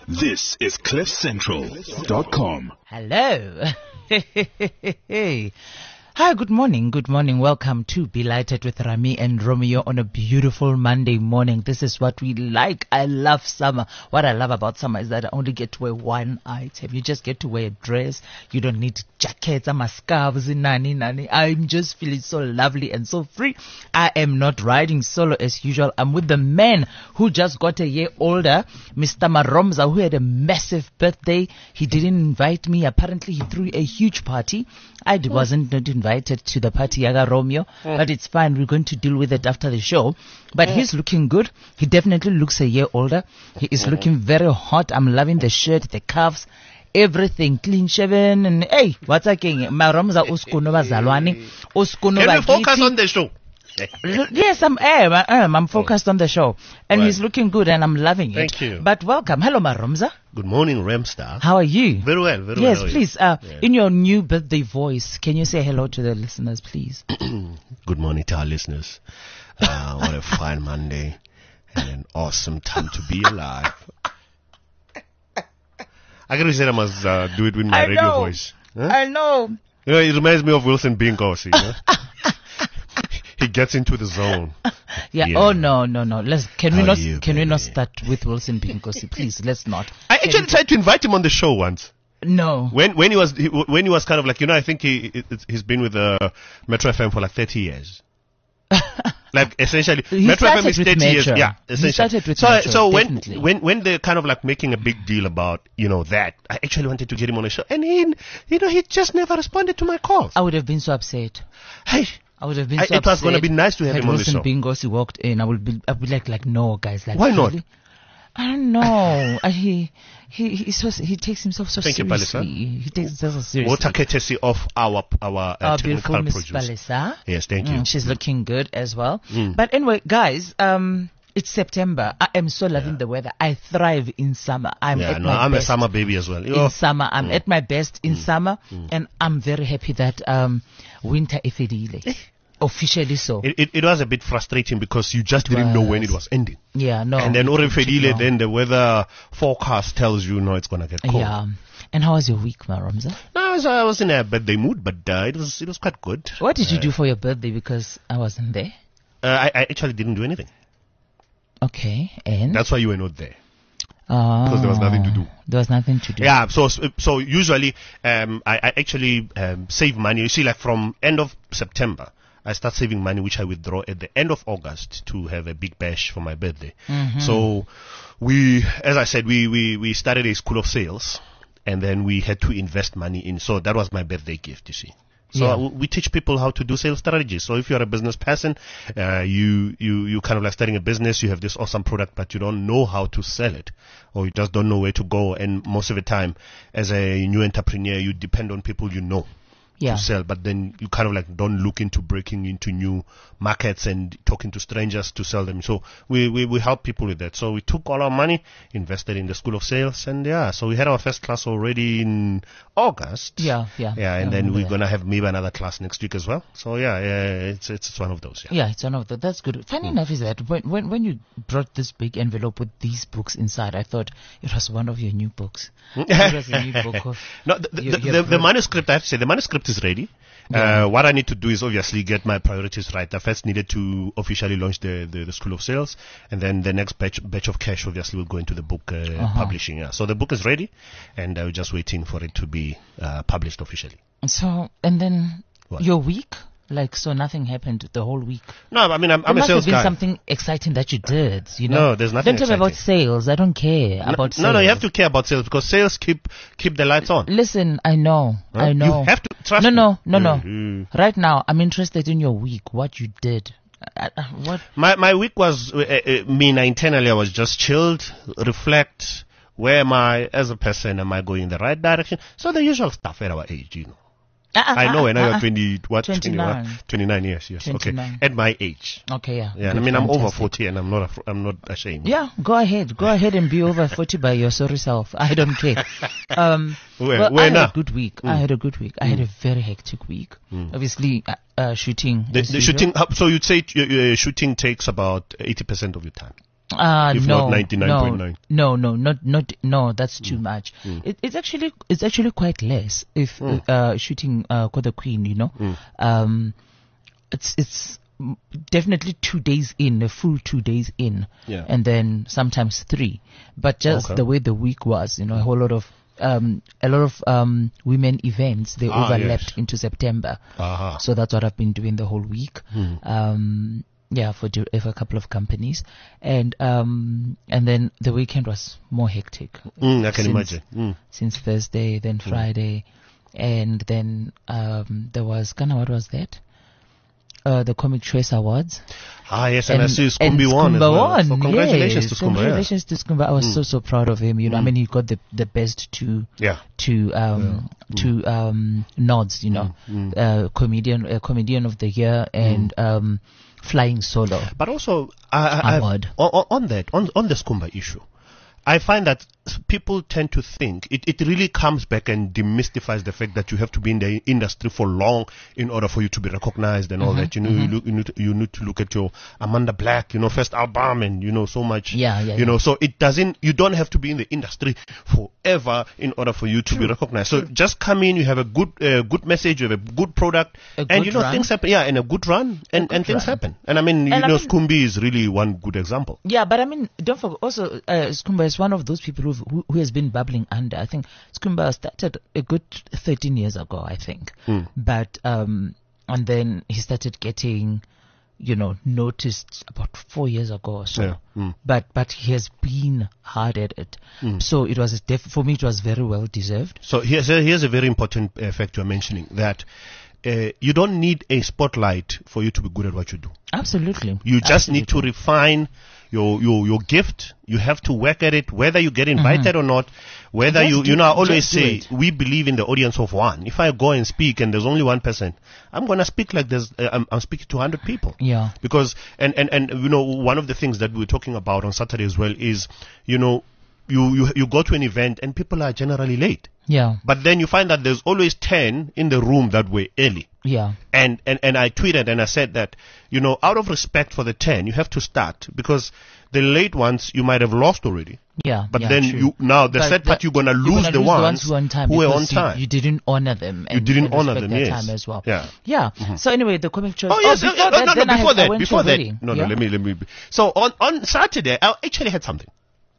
This is CliffCentral.com. Hello. Hi, good morning. Good morning. Welcome to Be Lighted with Rami and Romeo on a beautiful Monday morning. This is what we like. I love summer. What I love about summer is that I only get to wear one item. You just get to wear a dress. You don't need jackets and scarves. Nani. I'm just feeling so lovely and so free. I am not riding solo as usual. I'm with the man who just got a year older, Mr. Maromza, who had a massive birthday. He didn't invite me. Apparently, he threw a huge party. I wasn't not invited to the party, Yaga Romeo, but it's fine. We're going to deal with it after the show. But he's looking good. He definitely looks a year older. He is looking very hot. I'm loving the shirt, the cuffs, everything clean shaven. And hey, what's again? Maromza uskuno bazalwane. Uskuno Can we focus on the show? Yes, I'm focused on the show. And he's looking good and I'm loving it. Thank you. But welcome. Hello, Maromza. Good morning, Remstar. How are you? Very well, very yes, well. Yes, please. In your new birthday voice, can you say hello to the listeners, please? Good morning to our listeners. What a fine Monday and an awesome time to be alive. I gotta say I must do it with my radio voice. Huh? I know. You know, it reminds me of Wilson Binkosi. You know? He gets into the zone. Yeah. Oh no. Can we not start with Wilson Binkosi, please? Let's not. I actually tried to invite him on the show once. No. When he was kind of like, you know, I think he's been with Metro FM for like 30 years. Like essentially, Metro FM is 30 years. Yeah, essentially. He started with Metro, so definitely. when they're kind of like making a big deal about, you know, that, I actually wanted to get him on the show, and he just never responded to my calls. I would have been so upset. Hey. I would have been so upset. It was going to be nice to have him on the show. Wilson Bingosi walked in, I would be like, no, guys. Like, why not? I don't know. He takes himself so Thank seriously. He takes himself so seriously. Water courtesy of our beautiful technical Miss producer. Balesa. Yes, thank you. She's looking good as well. But anyway, guys, it's September. I am so loving the weather. I thrive in summer. I'm a summer baby as well. In summer, I'm at my best in summer, and I'm very happy that winter ifedile. Officially so. It was a bit frustrating because you just didn't know when it was ending. Yeah, no. And then Orifedile, then the weather forecast tells you, no, it's going to get cold. Yeah. And how was your week, Maromza? No, I was in a birthday mood, but it was quite good. What did you do for your birthday? Because I wasn't there. I actually didn't do anything. Okay, and? That's why you were not there. Because there was nothing to do. There was nothing to do. Yeah, so usually I actually save money. You see, like from end of September, I start saving money, which I withdraw at the end of August to have a big bash for my birthday. So as I said, we started a school of sales, and then we had to invest money in. So that was my birthday gift, you see. So we teach people how to do sales strategies. So if you're a business person, you kind of like starting a business, you have this awesome product, but you don't know how to sell it, or you just don't know where to go. And most of the time, as a new entrepreneur, you depend on people you know. To sell, but then you kind of like don't look into breaking into new markets and talking to strangers to sell them. So we help people with that. So we took all our money, invested in the school of sales, and so we had our first class already in August. And then we're gonna have maybe another class next week as well. So it's one of those. Yeah, it's one of those. That's good. Funny enough is that when you brought this big envelope with these books inside, I thought it was one of your new books. It was a new book of the manuscript. I have to say the manuscript is ready. What I need to do is obviously get my priorities right. I first needed to officially launch the School of Sales, and then the next batch of cash obviously will go into the book publishing. Yeah. So the book is ready, and we're just waiting for it to be published officially. So, and then your week? Like, so nothing happened the whole week? No, I mean, I'm a sales guy. There must have been something exciting that you did, you know? No, there's nothing Don't tell me about sales. I don't care about sales. No, you have to care about sales because sales keep the lights on. Listen, I know. You have to trust me. No. Right now, I'm interested in your week, what you did. What? My week was, internally, I was just chilled, reflect, where am I as a person, am I going in the right direction? So the usual stuff at our age, you know. I know, and now you're 29 years, yes. 29. Okay. At my age. Okay, yeah. Yeah, I mean, I'm over 40 and I'm not ashamed. Yeah, go ahead and be over 40 by your sorry self. I don't care. I had a good week. I had a very hectic week. Obviously, shooting. The shooting, so you'd say shooting takes about 80% of your time. If no, not 99.9. No, that's too much. It's actually quite less if shooting for the Queen, you know. It's definitely 2 days in, a full 2 days in, and then sometimes 3. But just the way the week was, you know, a lot of women events, they overlapped into September. So that's what I've been doing the whole week. For a couple of companies, and then the weekend was more hectic. I can imagine. Since Thursday, then Friday, and then there was what was that? The Comic Choice Awards. Yes, and I see Skumbi won as well. So congratulations to Skumba. Congratulations to Skumba. I was so proud of him. You know, I mean, he got the best two nods. You know, comedian of the year and flying solo. But also, on the Skumba issue, I find that people tend to think it really comes back and demystifies the fact that you have to be in the industry for long in order for you to be recognized and all that. You know, you need to look at your Amanda Black, you know, first album and, you know, so much. You know, so you don't have to be in the industry forever in order for you to be recognized. So just come in, you have a good message, you have a good product, and you know, things happen. And a good run, and things happen. And I mean, you know, Skumbi is really one good example. Yeah, but I mean, don't forget also, Skumba is one of those people who has been bubbling under. I think Skumba started a good 13 years ago, I think. But and then he started getting, you know, noticed about 4 years ago or so. But he has been hard at it. So it was for me, it was very well deserved. So here's a very important fact you're mentioning, that you don't need a spotlight for you to be good at what you do. Absolutely. You just need to refine your gift. You have to work at it, whether you get invited or not. Whether you know, I always say we believe in the audience of one. If I go and speak and there's only one person, I'm gonna speak like I'm speaking to 100 people. Yeah. Because and you know, one of the things that we were talking about on Saturday as well is, you know, you go to an event and people are generally late. Yeah. But then you find that there's always 10 in the room that were early. Yeah. And I tweeted and I said that, you know, out of respect for the 10, you have to start, because the late ones you might have lost already. Yeah. But then the sad part, you're gonna lose the ones who were on time. You didn't honor them. And you didn't honor them, their yes. time as well. Yeah. So anyway, the Comic Choice. Oh yes. Before that. Let me. So on Saturday, I actually had something.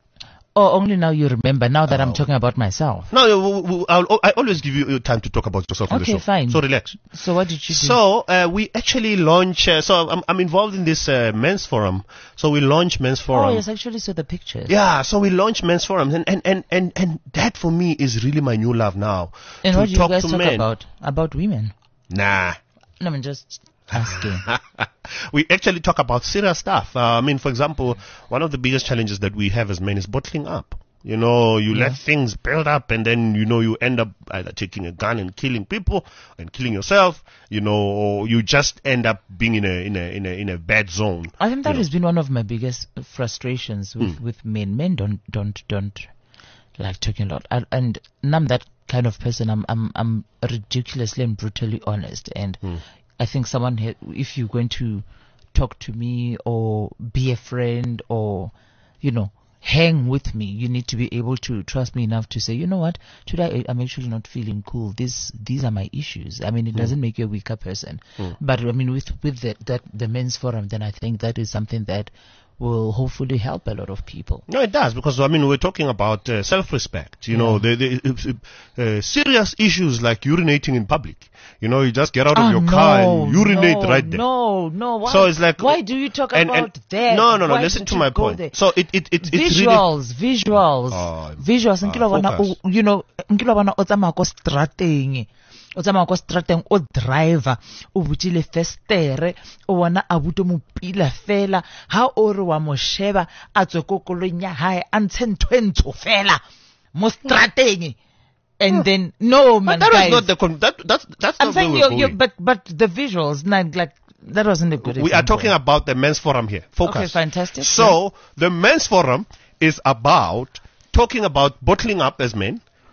Oh, only now you remember, now that I'm talking about myself. No, I always give you time to talk about yourself on the show. Okay, fine. So relax. So what did you do? So we actually launch, so I'm involved in this men's forum. So we launch men's forum. Oh, yes, actually saw the pictures. Yeah, so we launch men's forums, and that for me is really my new love now. And what do you guys talk men. about women? Nah. No, I'm just asking. We actually talk about serious stuff. I mean, for example, one of the biggest challenges that we have as men is bottling up. You know, you let things build up, and then, you know, you end up either taking a gun and killing people and killing yourself, you know, or you just end up being in a bad zone. I think that has been one of my biggest frustrations with men. Men don't like talking a lot, and I'm that kind of person. I'm ridiculously and brutally honest, and I think if you're going to talk to me or be a friend or, you know, hang with me, you need to be able to trust me enough to say, you know what, today I'm actually not feeling cool. These are my issues. I mean, it doesn't make you a weaker person. But I mean, with the men's forum, then I think that is something that will hopefully help a lot of people. No, it does, because I mean, we're talking about self-respect. You know, the serious issues like urinating in public. You know, you just get out of your car and urinate right there. No. Why, so it's like, why do you talk about that? No. Listen to my point. There? So it's visuals. Visuals. You know, o tsamaya ko strateng o driver o butile festere o bona a buto mo pila fela ha o re wa mo sheba a tswe ko kolong ya hae a ntshe ntwentsho fela mo strateng. And then man, that guys, was not that's I'm not saying where we're going. but the visuals, like that wasn't a good example. We are talking about the men's forum here. Focus. Okay, fantastic. So the men's forum is about talking about bottling up as men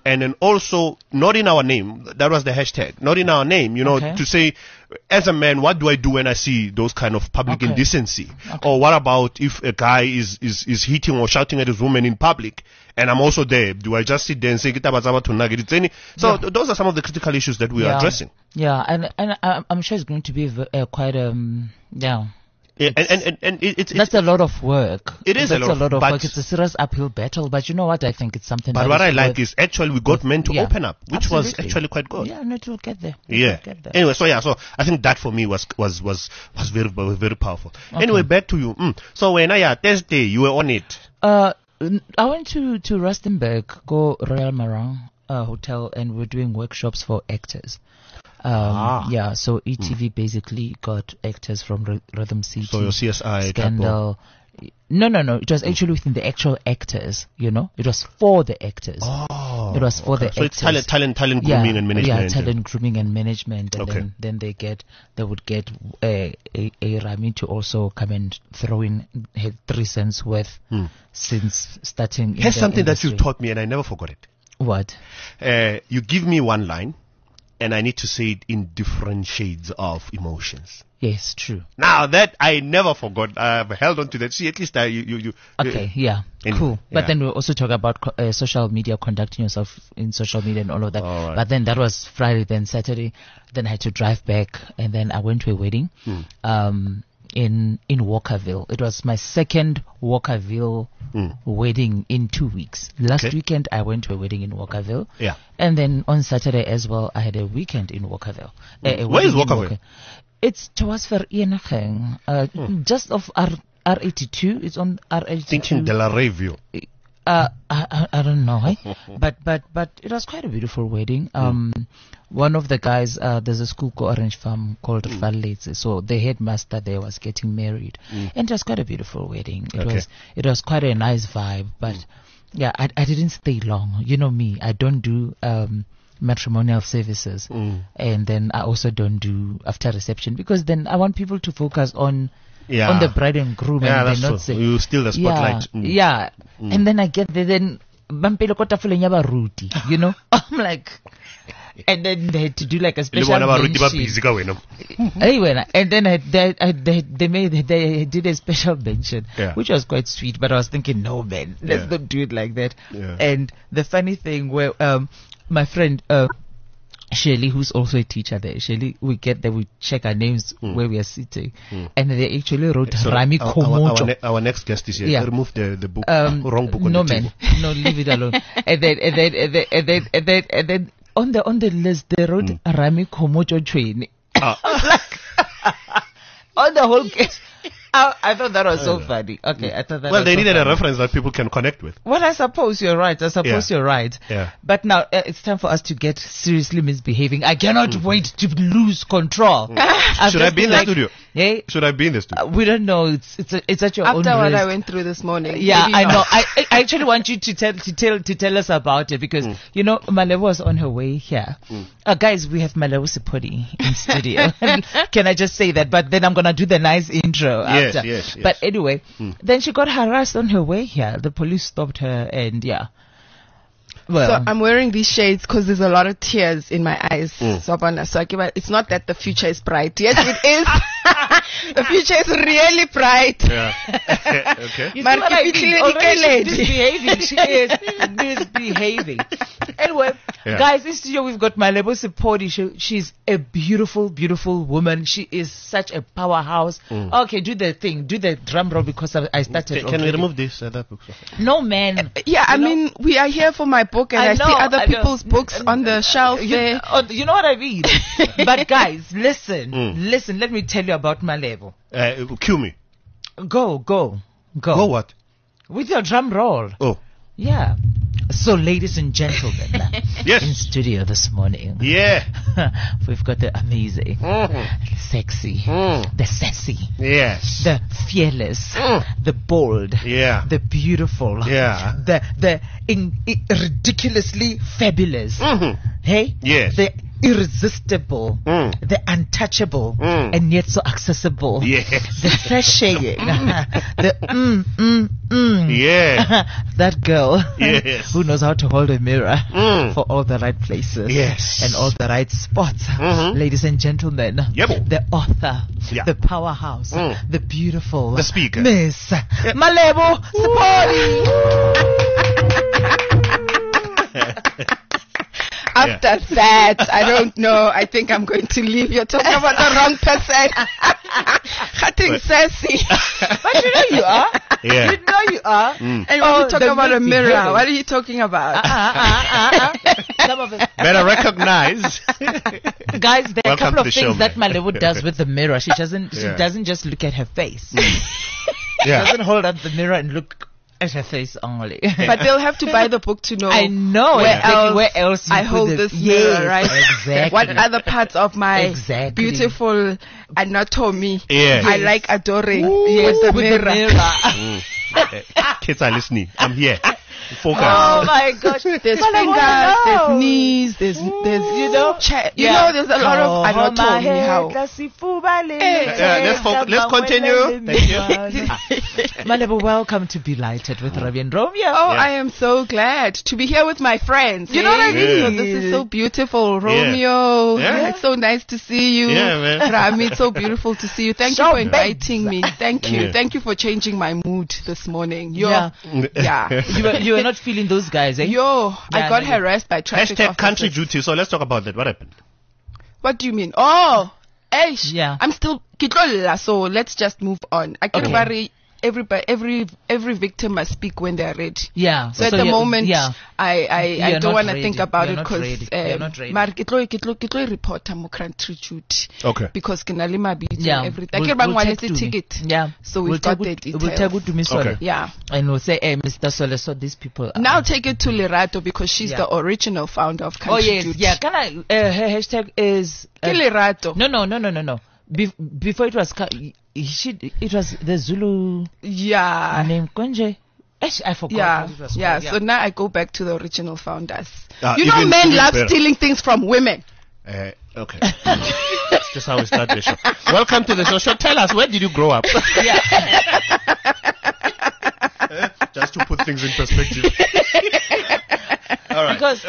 and then also not in our name. That was the hashtag. Not in our name, Okay. to say, as a man, what do I do when I see those kind of public Okay. indecency? Or what about if a guy is hitting or shouting at his woman in public, and I'm also there? Do I just sit there and say, "Kitabazaba to nugget"? It's any. So those are some of the critical issues that we are addressing. Yeah, and I'm sure it's going to be quite yeah. Yeah, and it's That's a lot of work. It is That's a lot of- but- work. It's a serious uphill battle, but you know what? I think it's something. But that what is I like worth- is actually we got men to yeah. open up, which was Absolutely. actually quite good. Yeah, no, it will get there. Yeah. Get there. Anyway, so I think that for me was very very powerful. Anyway, back to you. So when Thursday you were on it. I went to Rustenburg, go Royal Marang Hotel, and we're doing workshops for actors. Yeah, so ETV basically got actors from Rhythm City. So your CSI Scandal. No. It was actually within the actual actors. It was for the actors. Oh, It was for the so actors. it's talent grooming and management. Yeah, talent grooming and management, and Okay. then they would get a Rami to also come and throw in her 3 cents worth since starting. Here's in the something that you industry. taught me and I never forgot it. What? You give me one line, and I need to say it in different shades of emotions. Yes, true. Now that I never forgot, I've held on to that. See, at least you. Okay, yeah, Anyway, cool. But yeah. then we'll also talk about social media, conducting yourself in social media and all of that. All right. But then that was Friday, then Saturday. Then I had to drive back, and then I went to a wedding in Walkerville. It was my second Walkerville wedding in 2 weeks. Last Okay. weekend, I went to a wedding in Walkerville. Yeah. And then on Saturday as well, I had a weekend in Walkerville. A Where is wedding in Walkerville? It's towards Vereniging, just off R82. It's on R82. Thinking De La Review. I don't know, but it was quite a beautiful wedding. One of the guys, there's a school called Orange Farm called Fallets, so the headmaster there was getting married, and it was quite a beautiful wedding. It was quite a nice vibe, but yeah, I didn't stay long. You know me, I don't do matrimonial services, and then I also don't do after reception, because then I want people to focus on the bride and groom, Yeah, and that's they're true. not saying, You steal the spotlight. yeah. And then I get there, then Bampelo kota fuleng ya baruti, I'm like, and then they had to do like a special mention. Anyway, and then they did a special mention, which was quite sweet. But I was thinking, no man, let's not do it like that. Yeah. And the funny thing, where my friend Shirley, who's also a teacher there, Shirley, we get there, we check our names where we are sitting, and they actually wrote So Rami Komocho. our next guest is here. Yeah. Remove the book. Wrong book on No the man, table. no, leave it alone. and then on the list they wrote Rami Komocho train. On the whole case, I thought that was so funny. Okay, I thought that. Well, was they so needed funny. a reference that people can connect with. Well, I suppose you're right. You're right. Yeah. But now it's time for us to get seriously misbehaving. I cannot wait to lose control. Should I be in the studio? Hey, Should I be in the studio? we don't know. It's at your own After what risk. I went through this morning. Yeah, maybe I not. know. I actually want you to tell us about it, because Malevo was on her way here. Guys, we have Malevo Sipodi in studio. Can I just say that? But then I'm gonna do the nice intro Yes, after. yes. But anyway, then she got harassed on her way here. The police stopped her, and yeah. Well, So I'm wearing these shades because there's a lot of tears in my eyes. So it's not that the future is bright. Yes, it is. The future is really bright. Yeah. Okay. you see But what I if mean? it's Already she's lady. misbehaving. She is misbehaving. Anyway, Yeah. guys, in studio we've got Malebo Sipodi. She's a beautiful, beautiful woman. She is such a powerhouse. Okay, do the thing. Do the drum roll, because I started. Can we already. remove this? That book? No, man. Yeah, I You know? mean, we are here for my book, and I I see know, other I know. people's books on the shelf there. You know what I mean? But guys, listen. Let me tell you about Malebo. Cue me. Go. Go what? With your drum roll. Oh. Yeah. So, ladies and gentlemen, in Yes. studio this morning, Yeah. we've got the amazing, sexy, the sassy, Yes. the fearless, the bold, Yeah. the beautiful, Yeah. the ridiculously fabulous. Hey, Yes. the irresistible, the untouchable, and yet so accessible. Yes. The sashaying, the Yeah. that girl Yes. who knows how to hold a mirror for all the right places Yes. and all the right spots. Ladies and gentlemen, Yebo. the author, Yeah. the powerhouse, the beautiful, The speaker. Miss Malebo Sipodi. After that, I don't know. I think I'm going to leave. You're talking about the wrong person. Cutting sassy. But you know you are. Yeah. You know you are. And when you talk about a mirror, what are you talking about? Some of it. Better recognize. Guys, there are a Welcome couple to of the show, things that man. Malebo does with the mirror. She doesn't just look at her face. She Yeah. doesn't hold up the mirror and look at her face only. But they'll have to buy the book to know. I know where else you I put hold the- this Yes, mirror, right? exactly. What other parts of my Exactly. beautiful anatomy Yes. I like adoring Yes, with the with mirror? Kids are listening. I'm here. Focus. Oh my gosh. There's Malebo, fingers, no. there's knees, there's You know? there's a lot of anatomy. How? Let's continue. Thank you. Malebo, welcome to Be Lighted with Ravi and Romeo. Oh, I am so glad to be here with my friends. You know what I mean? So this is so beautiful. Romeo, Yeah. it's so nice to see you. Yeah, man. Rami, it's so beautiful to see you. Thank you So for inviting me. Thank you. Yeah. Thank you for changing my mood this morning. Yeah. Yeah. You were not feeling those guys, eh? I Yeah, got no, harassed by traffic Hashtag officers. country duty. So let's talk about that. What happened? What do you mean? Oh, eish. Yeah. I'm still kitlolla, so let's just move on. I can Okay. every victim must speak when they're ready. Yeah. So at the moment, yeah. I You're don't not want to ready. think about You're it not ready. You're not ready. because report mo country duty. Okay. Because kinali mabitso Yeah. everything. We'll We'll, take to me. ticket. Yeah. So we've got the details. We'll take it to Miss Sole. Okay. Yeah. And we'll say, hey, Mr. Sole, so these people are. Now take it to Lerato because she's Yeah. the original founder of Oh, country yes. duty. Yeah. Can I, her hashtag is. Ke Lerato. No. Before it was, it was the Zulu Yeah. name, Konje. I forgot. Yeah, what it was yeah. called, So now I go back to the original founders. Ah, You know, even- men even love better. stealing things from women. Okay. That's just how we start the show. Welcome to the show. So tell us, where did you grow up? Yeah. Just to put things in perspective. All right. Because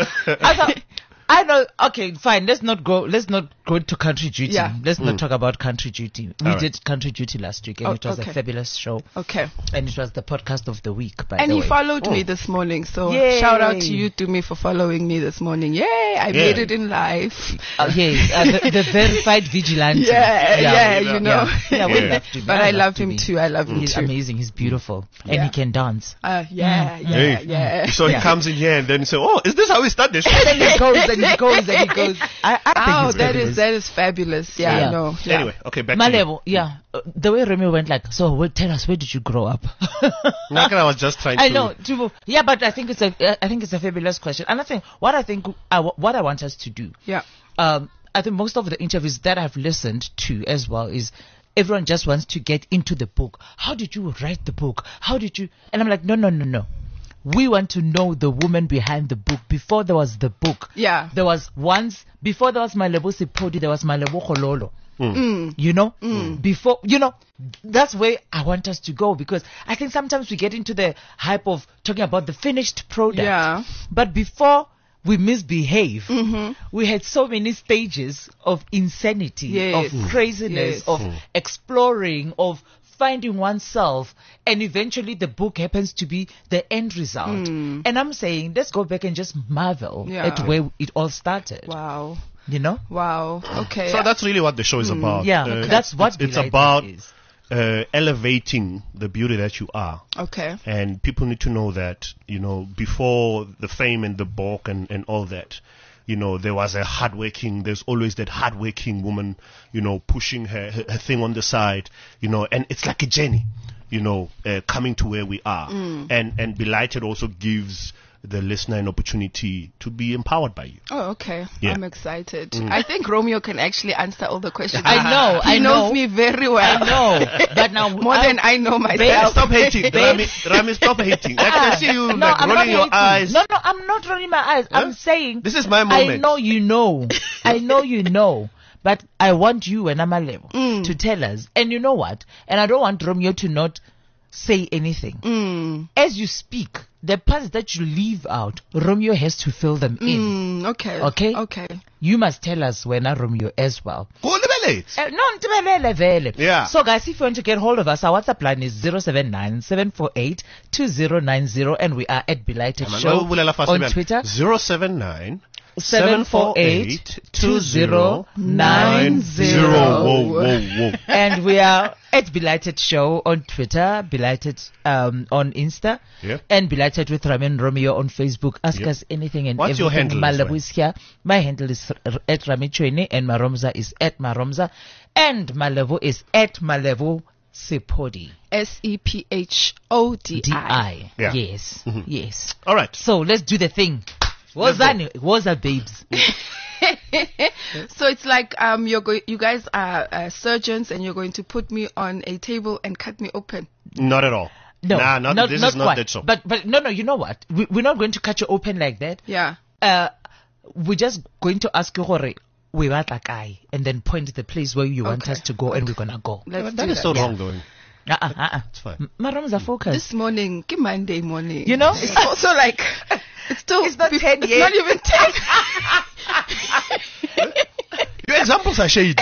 I know. Okay, fine. Let's not go to country duty. Yeah. Let's not talk about country duty. We All did country duty last week, and Oh, it was okay. a fabulous show. Okay. And it was the podcast of the week. By And the he way. followed me this morning. So Yay. shout out to you, Dumi, for following me this morning. Yay, I made it in life. Yes, the verified vigilante. Yeah, you know. Yeah, we Yeah. love to be. But I love him too. I love him He's too. amazing. He's beautiful, and Yeah. he can dance. Yeah. So he comes in here and then he says, "Oh, is this how we start the show?" And he goes and he goes and he goes. I think Oh, it's that is fabulous. Yeah, Yeah. no. Yeah. Anyway, okay, back to you. Malebo, yeah. The way Remy went like, so tell us, where did you grow up? Like I was just trying I to. know, yeah, but I think it's a fabulous question. And what I want us to do, Yeah. I think most of the interviews that I've listened to as well is everyone just wants to get into the book. How did you write the book? How did you? And I'm like, no. We want to know the woman behind the book. Before there was the book, Yeah. there was before there was Malebo Sipodi, there was Malebo Khololo. You know, before, that's where I want us to go, because I think sometimes we get into the hype of talking about the finished product. Yeah. But before we misbehave, we had so many stages of insanity, Yes. of craziness, Yes. of exploring, of finding oneself, and eventually the book happens to be the end result. And I'm saying, let's go back and just marvel Yeah. at where it all started. Wow. You know? Wow. Okay. So that's really what the show is about. Yeah, that's what it's Be Lighted about. is. Elevating the beauty that you are. okay. And people need to know that, before the fame and the bulk and all that, there was there's always that hardworking woman, pushing her thing on the side, and it's like a journey, coming to where we are. And Be Lighted also gives the listener an opportunity to be empowered by you. Oh, okay. Yeah. I'm excited. I think Romeo can actually answer all the questions. I know. He knows me very well. I know. But now More than I know myself. Stop hating. Rami, stop hating. I can see you like I'm rolling not your hating. eyes. No, I'm not rolling my eyes. Huh? I'm saying This is my moment. I know you know. I know you know. But I want you and Amalebo to tell us. And you know what? And I don't want Romeo to not say anything. As you speak, the parts that you leave out, Romeo has to fill them in. Okay. Okay? You must tell us when Romeo as well. Go liberate. No, ntibelele vele. Yeah. So guys, if you want to get hold of us, our WhatsApp line is 079-748-2090 and we are at Belighted Show on Twitter. 079 748-2090. Whoa. And we are at Belighted Show on Twitter, Belighted on Insta, Yep. and Belighted with Ramen Romeo on Facebook. Ask Yep. us anything and What's your everything. handle, Malebu is here. My handle is at Rami Chweni and Maromza is at Maromza. And Malebu is at Malebu Sepodi. SEPHODI. D-I. Yeah. Yes. Yes. All right. So let's do the thing. What's that? Babes? So it's like you guys are surgeons and you're going to put me on a table and cut me open. Not at all. No, this is not quite. that so. But no, you know what? We're not going to cut you open like that. Yeah. We're just going to ask you, Hore, we want a guy, and then point the place where you want us to go, and we're gonna go. Let's That do is so Yeah. wrong, though. It's fine. Maromza, focus. This morning, Monday morning. You know? It's also like, it's still, It's not 10 it's yet. not even 10. Your examples are shady.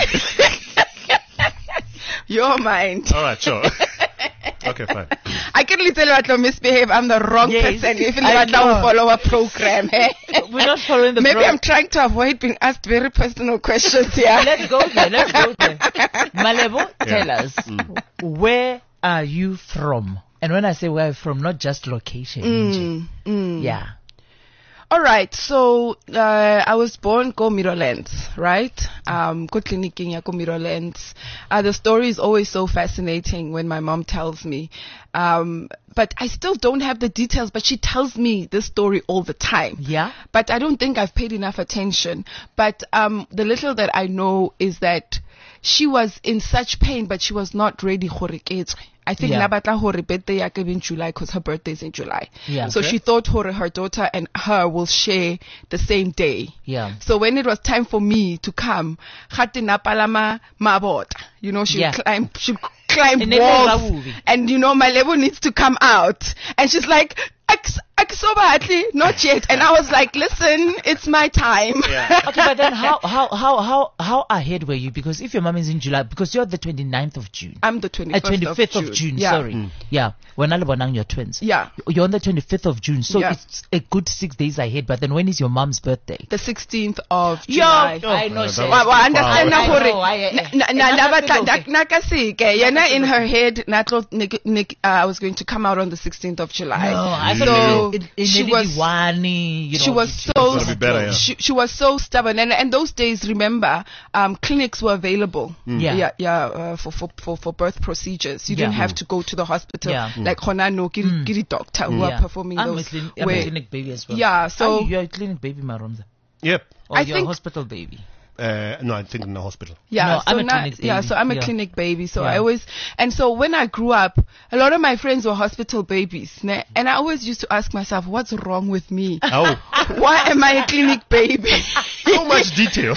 Your mind. All right, sure. Okay, fine. I can tell you what to misbehave. I'm the wrong Yes, person if I I don't know. follow a program. We're not following the Maybe program. I'm trying to avoid being asked very personal questions here. Let's go there. Malebo, tell us, where are you from? And when I say where I'm from, not just location. Yeah. All right, so I was born Ko Mirolands, right? Ko Kliniking ya Ko Mirolands. The story is always so fascinating when my mom tells me. But I still don't have the details, but she tells me this story all the time. Yeah. But I don't think I've paid enough attention. But the little that I know is that she was in such pain, but she was not ready for it. I think Yeah. Nabatla her birthday yake in July because her birthday is in July. Yeah. So she thought her daughter and her will share the same day. Yeah. So when it was time for me to come, Khati napalama mabota. You know, she'll Yeah. climb And then walls. Ravuvi. And you know, my level needs to come out. And she's like, not yet. And I was like, listen, it's my time. Yeah. Okay, but then how ahead were you? Because if your mom is in July, because you're the 29th of June. I'm the 25th, 25th of June, Yeah. sorry. Yeah. When Alibonang, you're twins. Yeah. You're on the 25th of June, so Yeah. it's a good 6 days ahead. But then when is your mom's birthday? The 16th of July. I know. that Shay. was- Well, understand I na know, hore I- nakasike in her head I was going to come out on the 16th of July. No, I So thought she was she was so That'll be better, yeah. she was so stubborn, and those days, remember, clinics were available. For birth procedures. You didn't Yeah. have to go to the hospital Yeah. like Honano, Giri doctor who are performing I'm those. I'm a where- clinic baby as well. Yeah, so- you're a clinic baby, Maromza. Yep. Or I you're think- a hospital baby. No, I think in the hospital. Yeah, No, so I'm a now- clinic yeah, baby. so I'm a Yeah. clinic baby. So Yeah. I always, and so when I grew up, a lot of my friends were hospital babies, ne? And I always used to ask myself, what's wrong with me? Oh, Why am I a clinic baby? so much detail.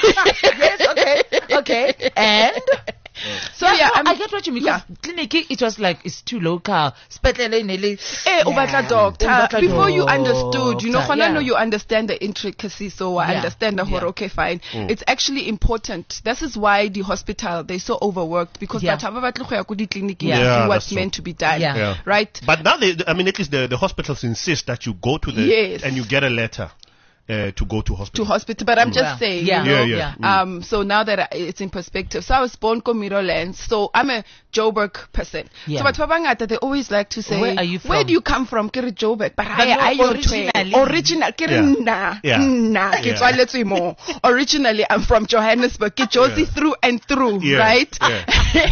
Okay. And So yeah, I get what you mean. Yeah. Clinic, it was like it's too local. Spetlele nele. Ubatla doctor. Ubatla Before you understood, you know, doctor, Honano, yeah. you understand the intricacies, so I Yeah. understand the horror. Yeah. Okay, fine. It's actually important. This is why the hospital, they're so overworked, because Yeah. batho ba batla go ya ko ditleliniking Yeah. to Yeah, do what's that's true. meant to be done. Yeah. Yeah. Right? But now, at least the hospitals insist that you go to Yes. and you get a letter to go to hospital. But I'm just saying, Yeah. you know, Yeah. so now that it's in perspective, so I was born ko Meadowlands, so I'm a Joburg person. Yeah. So but for Bangata, they always like to say, Where are you from? Where do you come from? Kere Joburg. But no, original. Kere Yeah. Yeah. Ke tswaletswe mo. Originally, I'm from Johannesburg. Ke Jozi through and through, Yeah. right? Yeah.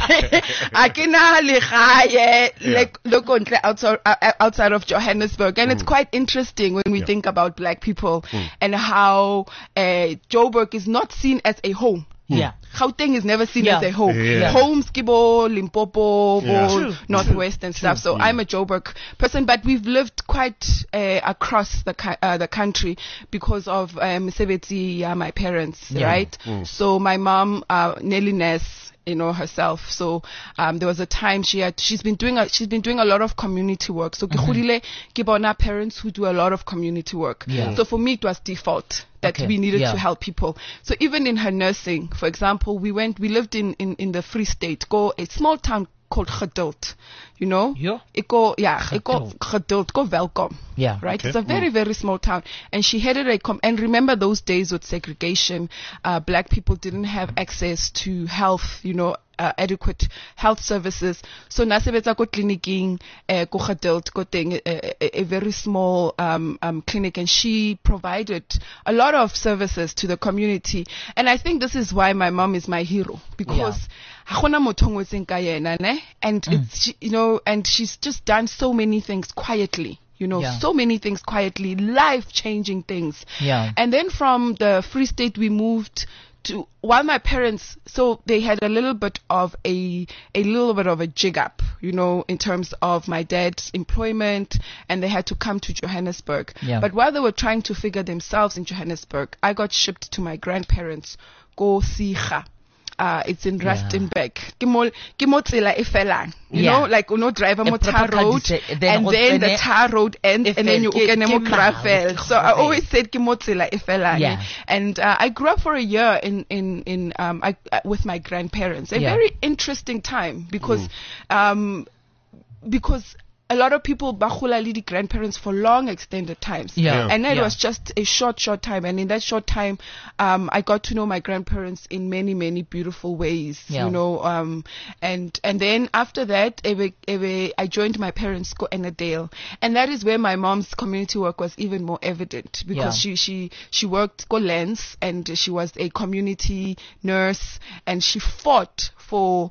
Akina like look outside of Johannesburg, and it's quite interesting when we think about black people and how Joburg is not seen as a home. Yeah. Gauteng is never seen Yeah. as a home. Yeah. Homes, Kibo, Limpopo, Yeah. True. Northwest and stuff. So I'm a Joburg person, but we've lived quite across the country because of Msebetsi, my parents, Yeah. right? So my mom, Nelly Ness, you know, herself. So there was a time she's been doing a lot of community work. So ke godile ke bona parents who do a lot of community work. Yeah. So for me it was default that Okay. we needed Yeah. to help people. So even in her nursing, for example, we lived in the Free State, a small town called Geduld, you know? Yeah. Geduld, go welcome. Yeah. Right? Okay. It's a very, very small town. And she headed and remember those days with segregation, black people didn't have access to health, you know, adequate health services. So nasebetsa ko clinicing ko Geduld ko teng a very small clinic, and she provided a lot of services to the community. And I think this is why my mom is my hero, because ha gona motho o ngwetseng ka yena, ne? And it's, you know, and she's just done so many things quietly. You know, Yeah. so many things quietly, life-changing things. Yeah. And then from the Free State, we moved to, while my parents, so they had a little bit of a jig up, you know, in terms of my dad's employment, and they had to come to Johannesburg. Yeah. But while they were trying to figure themselves in Johannesburg, I got shipped to my grandparents, Go Siga. It's in Rustenburg. Ke mo tsela e felang. You know, like driver mo tar road, and then the tar road ends, and then you kene mo Krafel. So I always said ke mo tsela e felang. Yeah. And I grew up for a year with my grandparents. A very interesting time because a lot of people bahula le di grandparents for long extended times. Yeah. And it Yeah. was just a short time. And in that short time, I got to know my grandparents in many, many beautiful ways, Yeah. you know, and then after that, I joined my parents go Annandale. And that is where my mom's community work was even more evident, because she worked go Lens, and she was a community nurse, and she fought for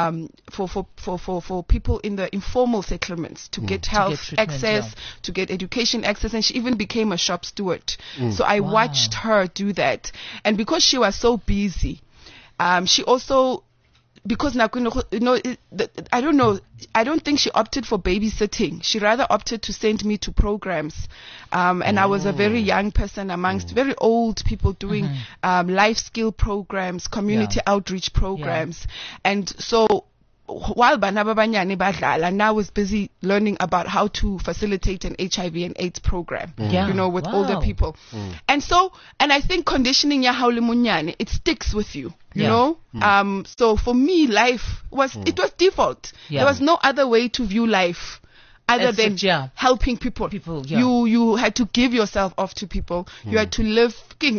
people in the informal settlements to get health treatment, access, to get education access, and she even became a shop steward. So I watched her do that, and because she was so busy, she also, because I don't know, I don't think she opted for babysitting. She rather opted to send me to programs. And I was a very young person amongst very old people doing life skill programs, community outreach programs. And so while Bana Babanyane Badlala now was busy learning about how to facilitate an HIV and AIDS program, you know, with older people. And I think conditioning ya haule munyane, it sticks with you. You know? So for me, life was default. There was no other way to view life other than helping people. You had to give yourself off to people. You had to live,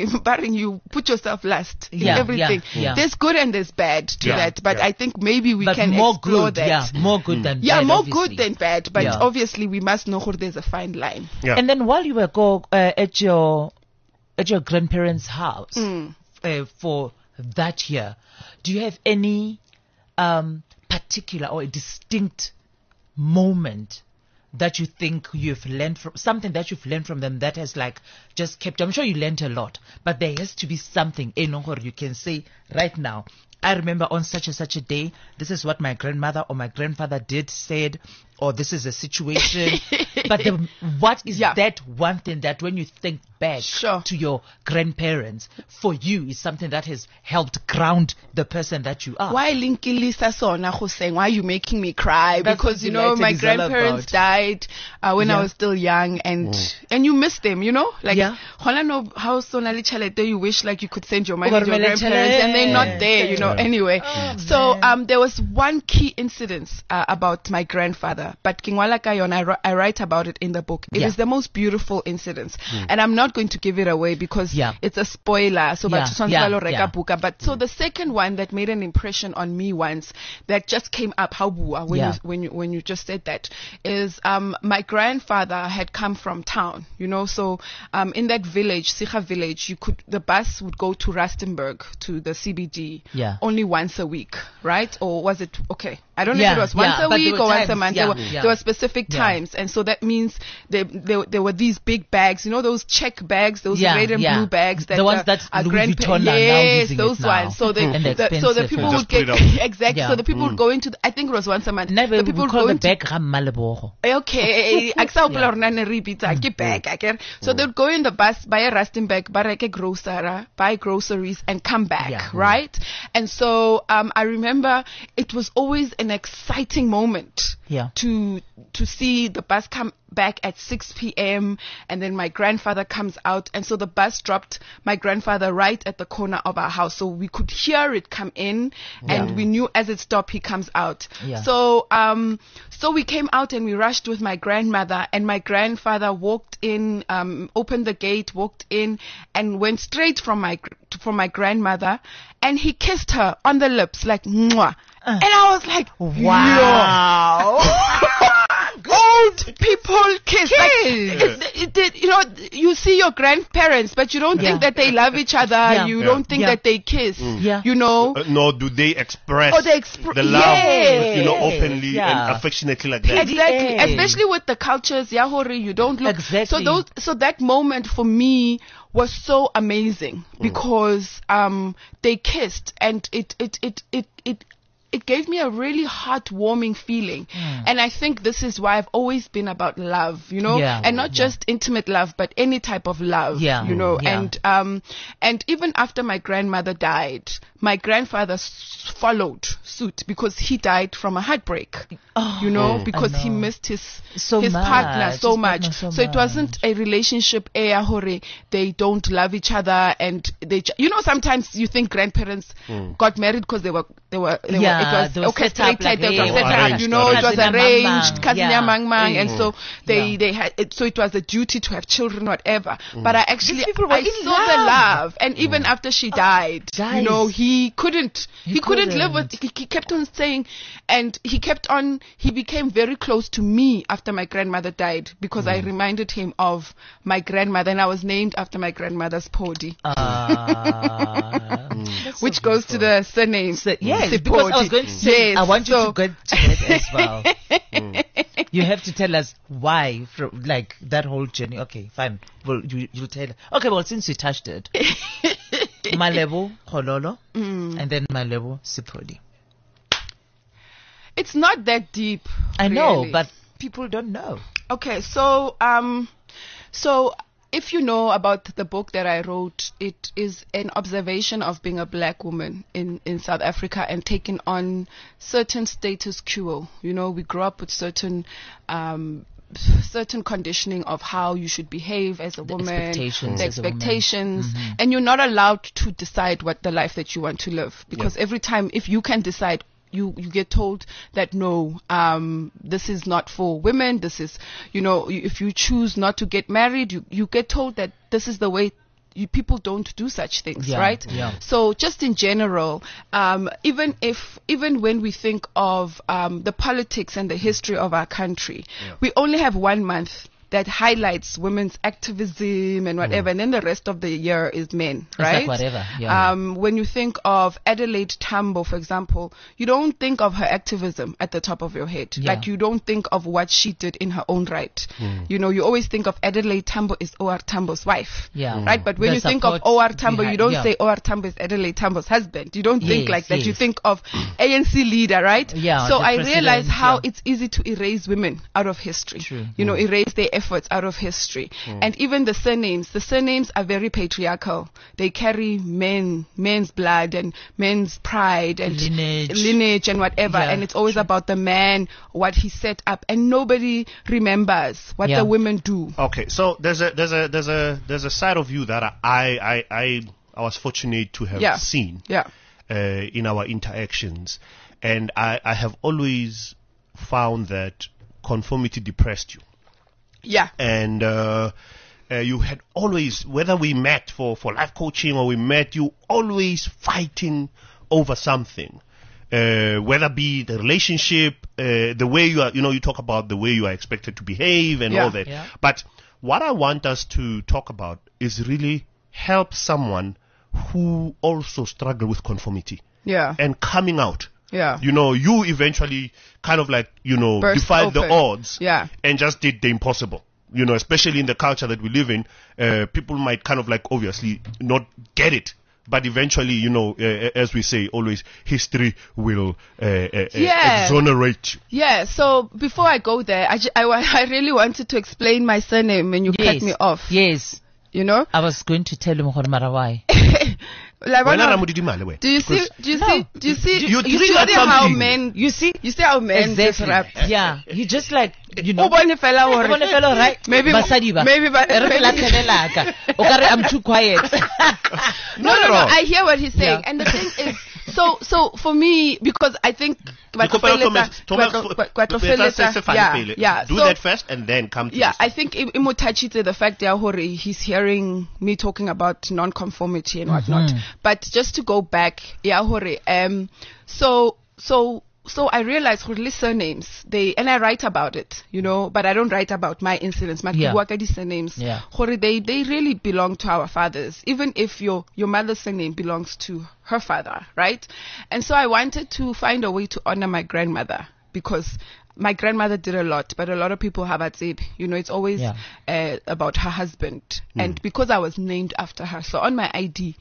you put yourself last in everything. There's good and there's bad to that, but I think maybe we can more explore good, that. more good than bad. Yeah, more obviously. good than bad, but obviously we must know there's a fine line. Yeah. And then while you were at your grandparents' house for that year, do you have any particular or a distinct moment that you think you've learned from, something that you've learned from them that has like just kept, I'm sure you learned a lot, but there has to be something you can say right now, I remember on such and such a day, this is what my grandmother or my grandfather said, or this is a situation. But what is that one thing that when you think back to your grandparents, for you is something that has helped ground the person that you are? Why Linkilisa Sona Hussein? Why are you making me cry? That's because, you know, my grandparents died when I was still young, and you miss them, you know? Like, know how Sonali Chalete you wish like you could send your money to your grandparents and they're not there, you know, anyway. So there was one key incident about my grandfather. Mother, but Kingwala Kayon, I write about it in the book. It Yeah. is the most beautiful incident. And I'm not going to give it away because it's a spoiler. So, Yeah, but so the second one that made an impression on me once, that just came up, when you just said that, is my grandfather had come from town, so in that village, Sikha village, the bus would go to Rustenburg, to the CBD, only once a week, right? Or was it, okay, I don't know if it was once a week or once a month. There were specific times, and so that means there were these big bags, those check bags, those red and blue bags, that the ones that our Louis Vuitton are now yes, using those it now. ones. So And they're so the expensive. people Just would put get it out. exactly. So the people would go into. I think it was once a month. Never The people we would call go the into. bag Rammalebogo. Okay, so they'd go in the bus, buy a Rustenburg, buy groceries, and come back, right? And so I remember it was always an exciting moment to see the bus come back at 6 p.m. and then my grandfather comes out, and so the bus dropped my grandfather right at the corner of our house, so we could hear it come in, and we knew as it stopped he comes out. So we came out and we rushed with my grandmother, and my grandfather walked in, opened the gate, walked in, and went straight from my grandmother, and he kissed her on the lips like mwah. And I was like, wow. Old people kiss. Like, you see your grandparents, but you don't think that they love each other. You don't think that they kiss. Nor do they express the love, openly and affectionately like that. Exactly. Especially with the cultures, Yahori, you don't look. Exactly. So that moment for me was so amazing because they kissed, and it gave me a really heartwarming feeling. And I think this is why I've always been about love, and not just intimate love, but any type of love, and even after my grandmother died, my grandfather followed suit because he died from a heartbreak, because he missed his partner so much. So it wasn't a relationship, they don't love each other, and they, sometimes you think grandparents got married because they were it was orchestrated, it was arranged, cousin mang, and so they had it, so it was a duty to have children, whatever. But I saw the love, and even after she died, he couldn't live with. He kept on saying, and he became very close to me after my grandmother died because I reminded him of my grandmother, and I was named after my grandmother's Podi. Which goes to the surname. Yes, because I was going to say, I want you to go to it as well. You have to tell us why, like that whole journey. Okay, fine. Well, you'll tell. Okay, well, since you touched it, Malebo Khololo, and then Malebo Sipodi. It's not that deep. I know, really. but people don't know. Okay, so if you know about the book that I wrote, it is an observation of being a black woman in South Africa and taking on certain status quo. We grow up with certain conditioning of how you should behave as a woman, the expectations, and you're not allowed to decide what the life that you want to live, because every time, if you can decide, you get told that no, this is not for women. This is, if you choose not to get married, you get told that this is the way. People don't do such things, right? So just in general, even when we think of the politics and the history of our country, we only have 1 month that highlights women's activism and whatever, and then the rest of the year is men, right? It's like whatever. When you think of Adelaide Tambo, for example, you don't think of her activism at the top of your head. Like, you don't think of what she did in her own right. You always think of Adelaide Tambo is O.R. Tambo's wife, right? But when you think of O.R. Tambo, you don't say O.R. Tambo is Adelaide Tambo's husband. You don't think like that. You think of ANC leader, right? So I realize how it's easy to erase women out of history. Erase their efforts out of history. And even the surnames are very patriarchal. They carry men's blood and men's pride and lineage and whatever, and it's always about the man, what he set up, and nobody remembers what the women do. Okay, so there's a side of you that I was fortunate to have seen in our interactions, and I have always found that conformity depressed you. Yeah. And you had always, whether we met for life coaching or we met, you always fighting over something. Whether be the relationship, the way you are, you talk about the way you are expected to behave and all that. Yeah. But what I want us to talk about is really help someone who also struggle with conformity. Yeah. And coming out. Yeah. You eventually kind of like, Burst defied the open. odds. Yeah. And just did the impossible. Especially in the culture that we live in, people might kind of like obviously not get it. But eventually, as we say always, history will exonerate you. Yeah, so before I go there, I really wanted to explain my surname and you cut me off. Yes. I was going to tell him why. Like, Wena do Ramudidimale, wait. you see You triggered how something. men how men disrupt. Yeah, you just like Ubone fela hore- right? Maybe Basadi ba. maybe but E re phela tshebela ka. O ka re, I'm too quiet. no, at all. I hear what he's saying. Yeah. And the thing is, so for me, because I think Yeah. Do Do that first and then come to yeah, this. I think imutachite the fact that he's hearing me talking about non-conformity and whatnot. But just to go back, so I realized surnames, and I write about it, but I don't write about my incidents. Yeah. Surnames, Yeah. they really belong to our fathers, even if your mother's surname belongs to her father, right? And so I wanted to find a way to honor my grandmother, because my grandmother did a lot, but a lot of people have at it. It's always about her husband. And because I was named after her, so on my ID,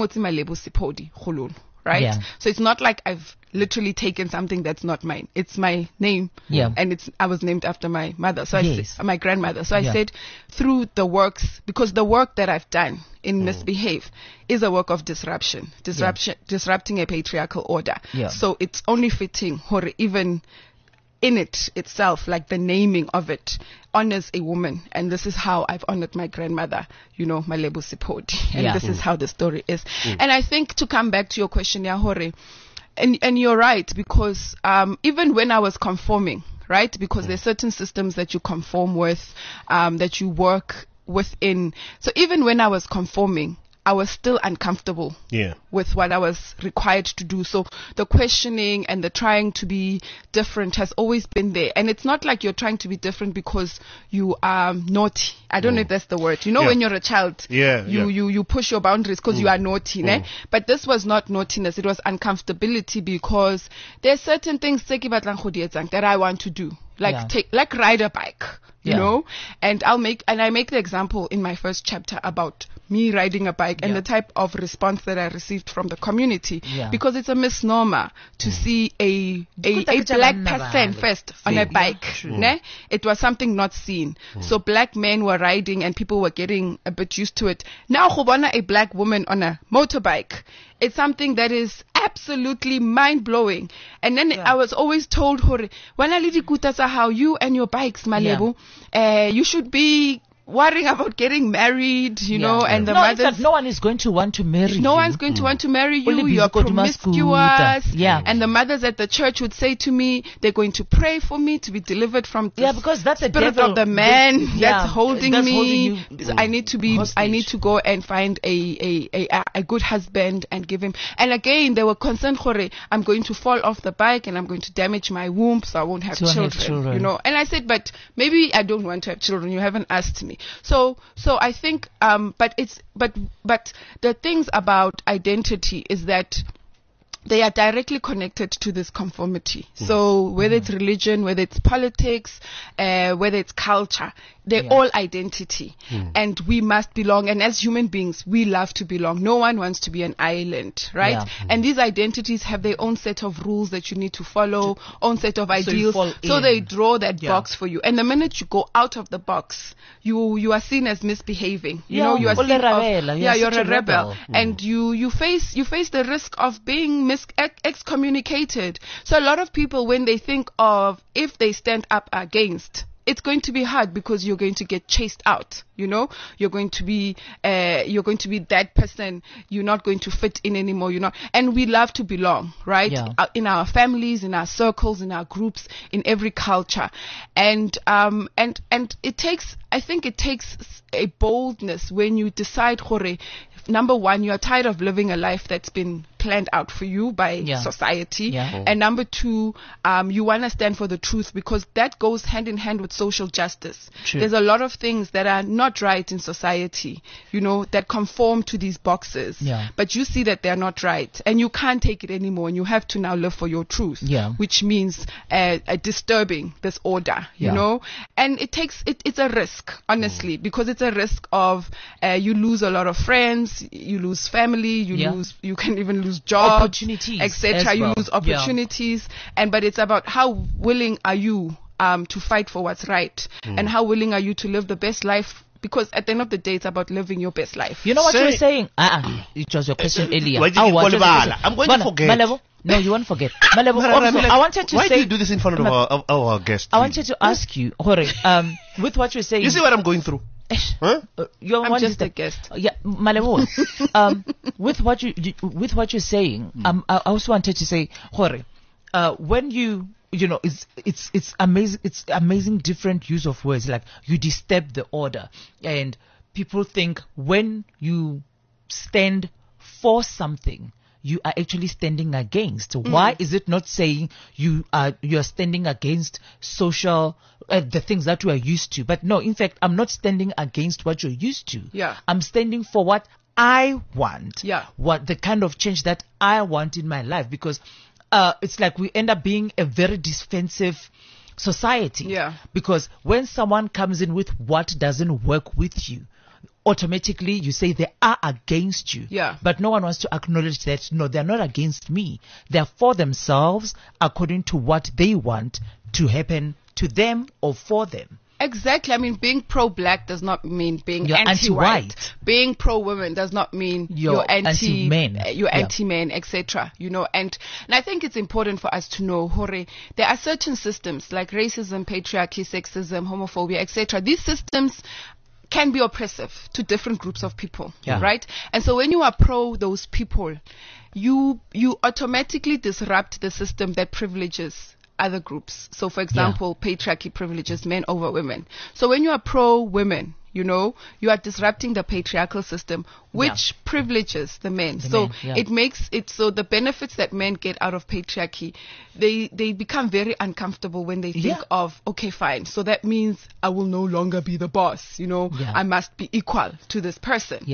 right? Yeah. So it's not like I've literally taken something that's not mine. It's my name. Yeah. And I was named after my mother. So Yes. my grandmother. So I Yeah. said through the works, because the work that I've done in Misbehave is a work of disrupting a patriarchal order. Yeah. So it's only fitting, or even in it itself, like the naming of it, honors a woman. And this is how I've honored my grandmother, Malebo Sipodi. And Yeah. this is how the story is. And I think, to come back to your question, Yahore, and you're right, because even when I was conforming, right, because there's certain systems that you conform with, that you work within. So even when I was conforming, I was still uncomfortable with what I was required to do. So the questioning and the trying to be different has always been there. And it's not like you're trying to be different because you are naughty. I don't know if that's the word. When you're a child, you push your boundaries because you are naughty. Ne? But this was not naughtiness. It was uncomfortability, because there's certain things that I want to do. Like ride a bike. And I make the example in my first chapter about me riding a bike and the type of response that I received from the community, because it's a misnomer to see a black person first on a bike. Ne? It was something not seen. So black men were riding and people were getting a bit used to it. Now a black woman on a motorbike, it's something that is absolutely mind-blowing. And then I was always told, how you and your bikes, Malebo, you should be worrying about getting married, and the mothers. No one is going to want to marry you. No one's going to want to marry you. Only You're because you must promiscuous. Yeah. And the mothers at the church would say to me, they're going to pray for me to be delivered from the because that's the spirit devil of the man that's holding that's me. holding you So I need to go and find a good husband and give him. And again, they were concerned, I'm going to fall off the bike and I'm going to damage my womb, so I won't have children. And I said, but maybe I don't want to have children. You haven't asked me. So I think, but the things about identity is that they are directly connected to this conformity. So whether it's religion, whether it's politics, whether it's culture, they're all identity. And we must belong. And as human beings, we love to belong. No one wants to be an island, right? Yeah. And these identities have their own set of rules that you need to follow, own set of ideals. So they draw that box for you. And the minute you go out of the box, you are seen as misbehaving. You are seen you're a rebel. And you face the risk of being excommunicated. So a lot of people, when they think of if they stand up against it's going to be hard because you're going to get chased out. You're going to be that person. You're not going to fit in anymore. And we love to belong, right? Yeah. In our families, in our circles, in our groups, in every culture, and it takes a boldness when you decide, Jorge, number one, you are tired of living a life that's been planned out for you by society. Yeah. And number two, you want to stand for the truth, because that goes hand in hand with social justice. True. There's a lot of things that are not right in society, that conform to these boxes. Yeah. But you see that they're not right, and you can't take it anymore, and you have to now live for your truth. Yeah. Which means disturbing this order, and it's a risk, honestly, because it's a risk of you lose a lot of friends, you lose family, you can even lose jobs, opportunities, etc. You well. lose opportunities, but it's about how willing are you to fight for what's right, and how willing are you to live the best life. Because at the end of the day, it's about living your best life. You know what you were saying? It was your question earlier. Why did you call Bala? I'm going to forget. Malebo? No, you won't forget. Malebo, also, I wanted to why say... do you do this in front of our guest? I wanted to ask you, Jorge, with what you're saying... You see what I'm going through? Huh? I'm just a guest. Yeah, Malebo. With what you're saying, I also wanted to say, Jorge, when it's amazing. It's amazing different use of words. Like, you disturb the order, and people think when you stand for something, you are actually standing against. Why is it not saying you are standing against social the things that we are used to? But no, in fact, I'm not standing against what you're used to. Yeah. I'm standing for what I want. Yeah. What the kind of change that I want in my life, because it's like we end up being a very defensive society. Yeah. Because when someone comes in with what doesn't work with you, automatically you say they are against you. Yeah. But no one wants to acknowledge that, no, they're not against me. They're for themselves according to what they want to happen to them or for them. Exactly. I mean, being pro-black does not mean being You're anti-white. anti-white. Being pro-women does not mean You're anti-men. You're Yeah. anti-men, etc. And I think it's important for us to know, Jorge, there are certain systems like racism, patriarchy, sexism, homophobia, etc. These systems can be oppressive to different groups of people, right? And so when you are pro those people, you automatically disrupt the system that privileges other groups. So, for example, patriarchy privileges men over women. So when you are pro-women, you are disrupting the patriarchal system, which privileges the men. It makes it so the benefits that men get out of patriarchy, they become very uncomfortable when they think of, okay, fine, so that means I will no longer be the boss. I must be equal to this person.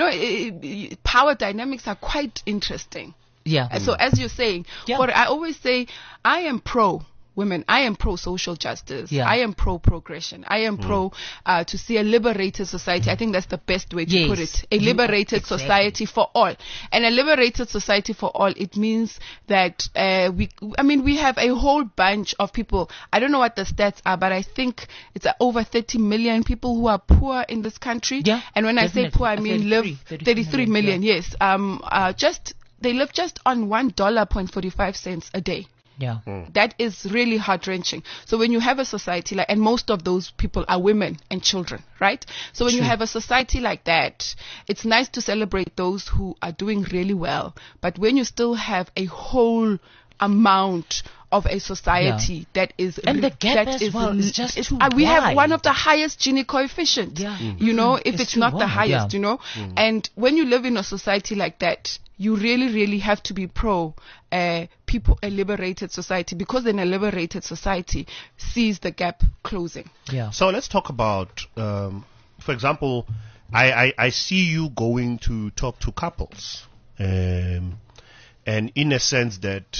Power dynamics are quite interesting. Yeah. So as you're saying, I always say, I am pro women. I am pro social justice. Yeah. I am pro progression. I am pro to see a liberated society. I think that's the best way to put it. A liberated society for all. And a liberated society for all, it means that we have a whole bunch of people. I don't know what the stats are, but I think it's over 30 million people who are poor in this country. Yeah, and when definitely. I say poor, I mean 33 million. Yes. They live just on $1.45 a day. Yeah. That is really heart-wrenching. So when you have a society and most of those people are women and children, right? So when you have a society like that, it's nice to celebrate those who are doing really well. But when you still have a whole amount of a society that is... And the gap is just too wide. We have one of the highest Gini coefficient, if it's not the highest, And when you live in a society like that, you really, really have to be pro a liberated society, because then a liberated society sees the gap closing. Yeah. So let's talk about, for example, I see you going to talk to couples, and in a sense that,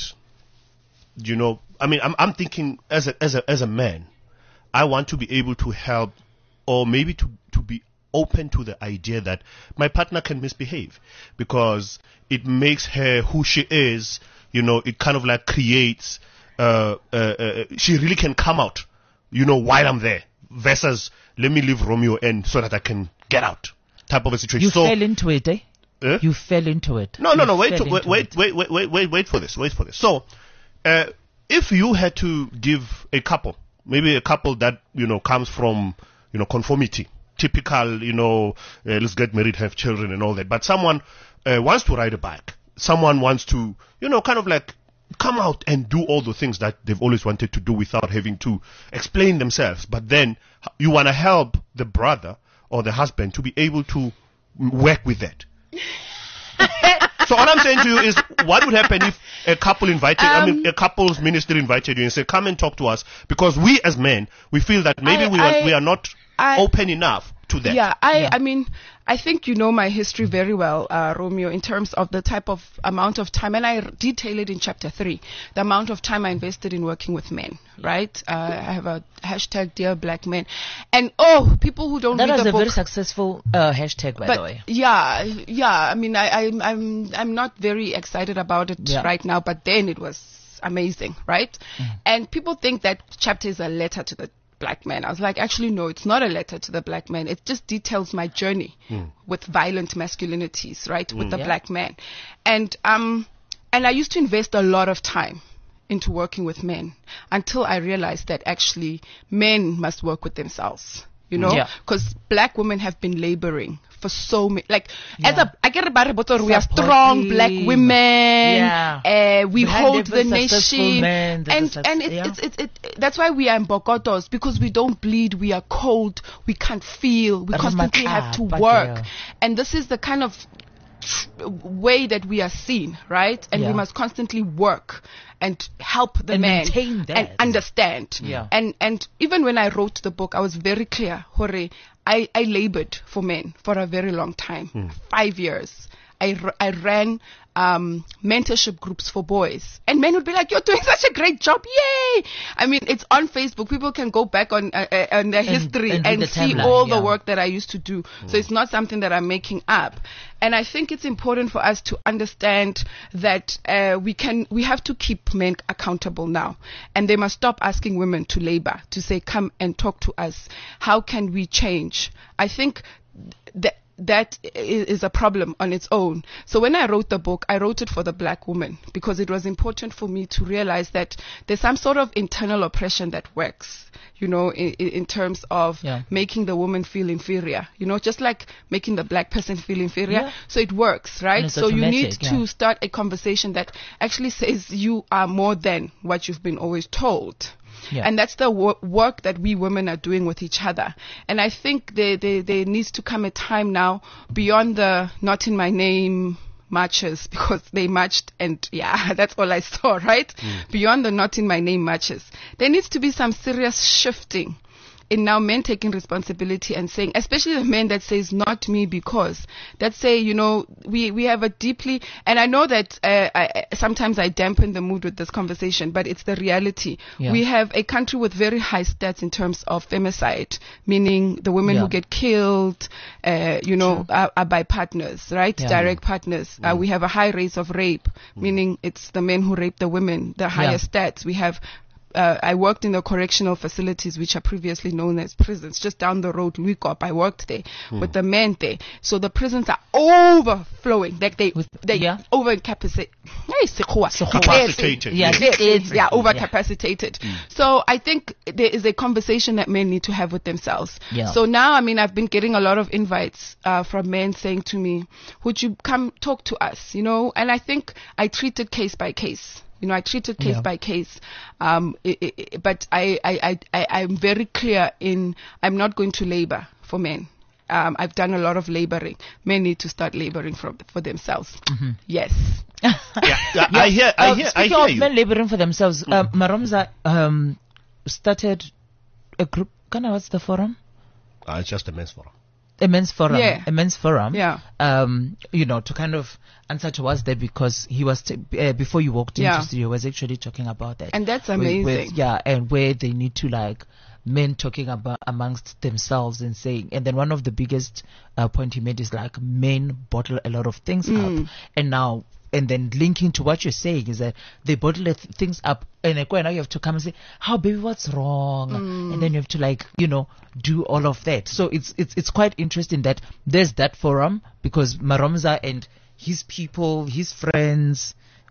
I'm thinking as a man, I want to be able to help, or maybe to be open to the idea that my partner can misbehave, because it makes her who she is. It kind of like creates she really can come out while I'm there, versus let me leave Romeo in so that I can get out type of a situation. You fell into it, eh? You fell into it. No. Wait for this. So if you had to give a couple maybe a couple that, comes from, conformity, typical, let's get married, have children and all that. But someone wants to ride a bike. Someone wants to, kind of like come out and do all the things that they've always wanted to do without having to explain themselves. But then you want to help the brother or the husband to be able to work with that. So all I'm saying to you is, what would happen if a couple a couple's ministry invited you and said, come and talk to us, because we as men, we feel that maybe we are not open enough to that. Yeah, I mean, I think you know my history very well, Romeo, in terms of the type of amount of time, and I detail it in chapter 3, the amount of time I invested in working with men, right? I have a hashtag Dear Black Men, and people who don't read the book. That was a very successful hashtag, by the way. Yeah. I mean, I'm not very excited about it right now, but then it was amazing, right? And people think that chapter is a letter to the black man. I was like, actually, no, it's not a letter to the black man. It just details my journey with violent masculinities, right, with the black man. And I used to invest a lot of time into working with men until I realized that actually men must work with themselves, because black women have been laboring for so many, I get about it, we are strong black women, we hold the nation, and that's why we are in Bogotos, because we don't bleed, we are cold, we can't feel, we constantly have to work, and this is the kind of way that we are seen, right? And we must constantly work and help the man and understand. And even when I wrote the book, I was very clear, Hore, I labored for men for a very long time, 5 years. I ran mentorship groups for boys, and men would be like, "You're doing such a great job, yay!" I mean, it's on Facebook. People can go back on their history and see all the work that I used to do. So it's not something that I'm making up. And I think it's important for us to understand that we have to keep men accountable now, and they must stop asking women to labor, to say, "Come and talk to us. How can we change?" I think that is a problem on its own. So when I wrote the book, I wrote it for the black woman, because it was important for me to realize that there's some sort of internal oppression that works, in terms of making the woman feel inferior, just like making the black person feel inferior. So it works, right? So you need to start a conversation that actually says you are more than what you've been always told. And that's the work that we women are doing with each other. And I think there needs to come a time now beyond the Not in My Name marches, because they marched and that's all I saw, right? Beyond the Not in My Name marches, there needs to be some serious shifting in now men taking responsibility and saying, especially the men that says not me, because that say, we have a deeply, and I know that sometimes I dampen the mood with this conversation, but it's the reality. We have a country with very high stats in terms of femicide, meaning the women who get killed, are by partners, right? Direct partners. We have a high rate of rape, meaning it's the men who rape the women, the higher stats. We have I worked in the correctional facilities, which are previously known as prisons, just down the road, Luikop. I worked there with the men there. So the prisons are overflowing, like they overcapacitated. Overcapacitated. So I think there is a conversation that men need to have with themselves. So now, I've been getting a lot of invites from men saying to me, "Would you come talk to us?" And I think I treated case by case. I treated case by case, but I'm very clear I'm not going to labor for men. I've done a lot of laboring. Men need to start laboring for themselves. Yes. I hear Speaking of you. men laboring for themselves, Maromza started a group. What's the forum? It's just a men's forum. A men's forum. A men's forum. Yeah. To kind of answer towards that, because he was before you walked into the studio, was actually talking about that. And that's amazing. And where they need to men talking about amongst themselves and saying, and then one of the biggest point he made is men bottle a lot of things up, and then linking to what you're saying is that they bottle things up, and now you have to come and say, "How, baby, what's wrong?" And then you have to do all of that. So it's quite interesting that there's that forum, because Maromza and his people, his friends,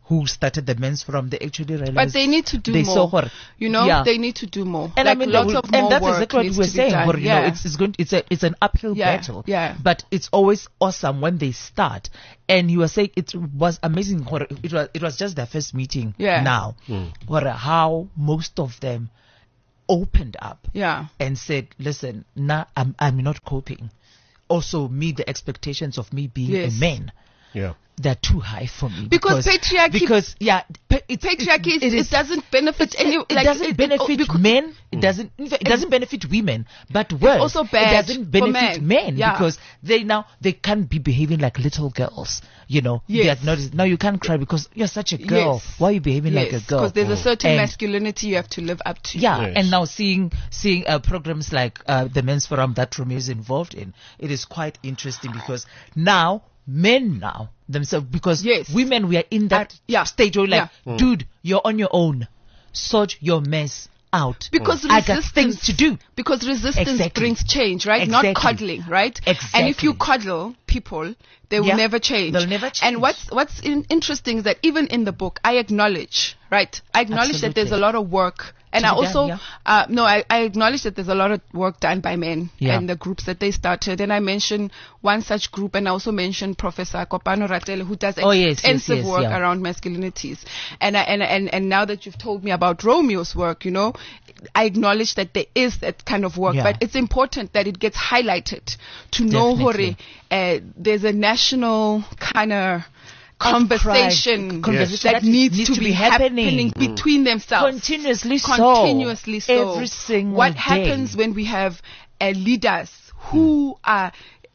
who started the men's forum, they actually realized. But they need to do they more. Saw her. You know, Yeah. they need to do more. And like I mean, lots of more and that's work exactly what needs we're to be saying. done. But, you know, it's an uphill Yeah, battle. yeah. But it's always awesome when they start. And you were saying it was amazing. It was just their first meeting. Yeah. Now, how most of them opened up. Yeah. And said, "Listen, nah, I'm not coping. Also, the expectations of me being Yes. a man." Yeah. They're too high for me Because patriarchy- Because Patriarchy, it doesn't benefit any. it doesn't benefit men. It doesn't benefit women. But worse, also bad it doesn't benefit for men Yeah. because they can't be behaving like little girls. You know, Yes. now you can't cry because you're such a girl. Yes. Why are you behaving like a girl? Because there's a certain And- masculinity you have to live up to. Yeah, Yes. and now seeing programs like the Men's Forum that Romeo is involved in, it is quite interesting because now men themselves, because Yes. women, we are in that Yeah. stage where like, Yeah. dude, you're on your own, sort your mess out. Because I got resistance, things to do. Because resistance Exactly. brings change, right? Not Exactly. coddling, right? Exactly. And if you coddle people, they will Yeah. never change. They'll never change. And what's interesting is that even in the book, I acknowledge, right? I acknowledge that there's a Absolutely. lot of work. And To I be done, also, I acknowledge that there's a lot of work done by men Yeah. and the groups that they started. And I mentioned one such group, and I also mentioned Professor Kopano Ratele, who does extensive yes, work yeah. around masculinities. And now that you've told me about Romeo's work, you know, I acknowledge that there is that kind of work, Yeah. but it's important that it gets highlighted to know, Definitely. Hore, there's a national kind of conversation Conversation that needs to be happening happening. between themselves. Continuously Continuously so. Every single What day. happens when we have leaders who are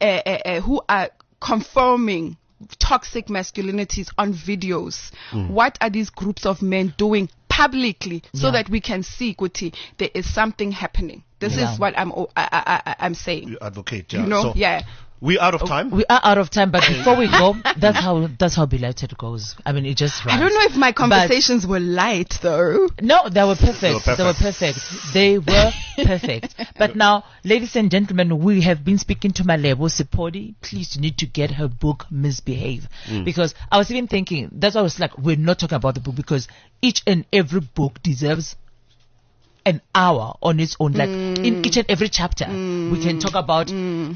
confirming toxic masculinities on videos? What are these groups of men doing publicly so Yeah. that we can see, Kuti, there is something happening? This Yeah. is what I'm saying. You advocate. You know, So yeah. we're out of time. We are out of time, but before we go, that's how Belated goes. I mean, it just runs. I don't know if my conversations were light though. No, they were perfect. They were perfect. They were perfect. But now, ladies and gentlemen, we have been speaking to Malebo Sipodi. Please, you need to get her book, Misbehave. Because I was even thinking, that's why I was like, we're not talking about the book because each and every book deserves an hour on its own. Like, in each and every chapter, we can talk about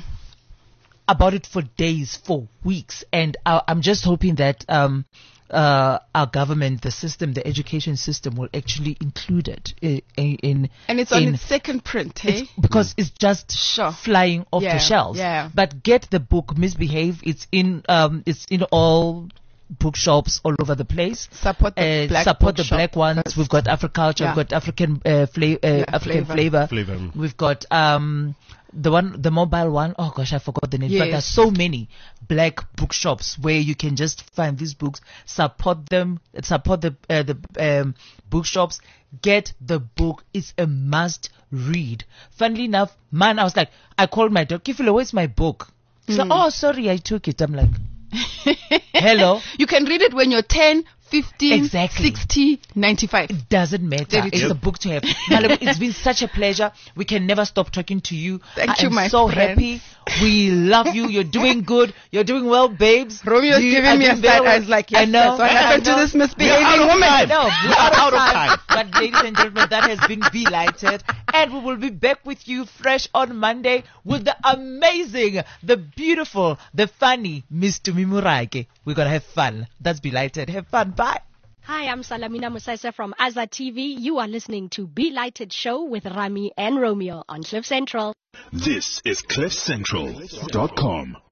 it for days, for weeks. And I'm just hoping that our government, the system, the education system will actually include it in And it's on its second print, hey? because it's just Sure. flying off Yeah, the shelves. yeah. But get the book Misbehave. It's in all bookshops all over the place. Support the black support the bookshop black ones. first. We've got Africulture. Yeah. We've got African African flavor. flavor. We've got the mobile one. Oh gosh, I forgot the name. But Yes. there's so many black bookshops where you can just find these books. Support them. Support the bookshops. Get the book. It's a must read. Funnily enough, man, I was like, I called my dog. Kifilo, where's my book? She's like, oh, sorry, I took it. I'm like, hello. You can read it when you're 10, 15, Exactly. 60, 95. It doesn't matter. Very It's true. a book to have. Malebo, it's been such a pleasure. We can never stop talking to you. Thank I you, am my so friend. happy. We love you. You're doing good. You're doing well, babes. Romeo's You giving are me a doing very side well. eyes like, yes, I know. that's what happened to I know. this misbehaving We're out of woman. time. No, We are out of time. But ladies and gentlemen, that has been Belighted. And we will be back with you fresh on Monday with the amazing, the beautiful, the funny Miss Tumi Murage. We're going to have fun. That's Belighted. Have fun. Bye. Hi, I'm Salamina Musaisa from Azza TV. You are listening to Be Lighted Show with Rami and Romeo on Cliff Central. This is CliffCentral.com.